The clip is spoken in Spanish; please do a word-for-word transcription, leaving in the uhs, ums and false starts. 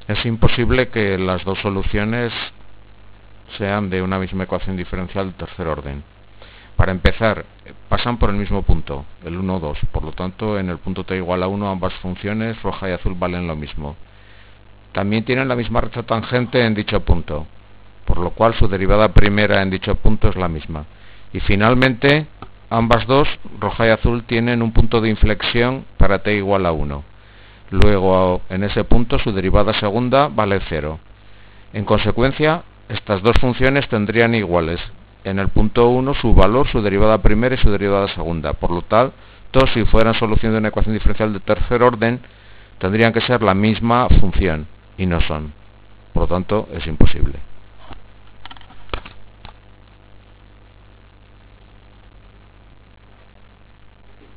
Es imposible que las dos soluciones sean de una misma ecuación diferencial de tercer orden. Para empezar, pasan por el mismo punto, el uno, dos, por lo tanto en el punto t igual a uno ambas funciones roja y azul valen lo mismo. También tienen la misma recta tangente en dicho punto, por lo cual su derivada primera en dicho punto es la misma. Y finalmente, ambas dos, roja y azul, tienen un punto de inflexión para t igual a uno. Luego, en ese punto, su derivada segunda vale cero. En consecuencia, estas dos funciones tendrían iguales. En el punto uno, su valor, su derivada primera y su derivada segunda. Por lo tanto, si fueran solución de una ecuación diferencial de tercer orden, tendrían que ser la misma función, y no son. Por lo tanto, es imposible.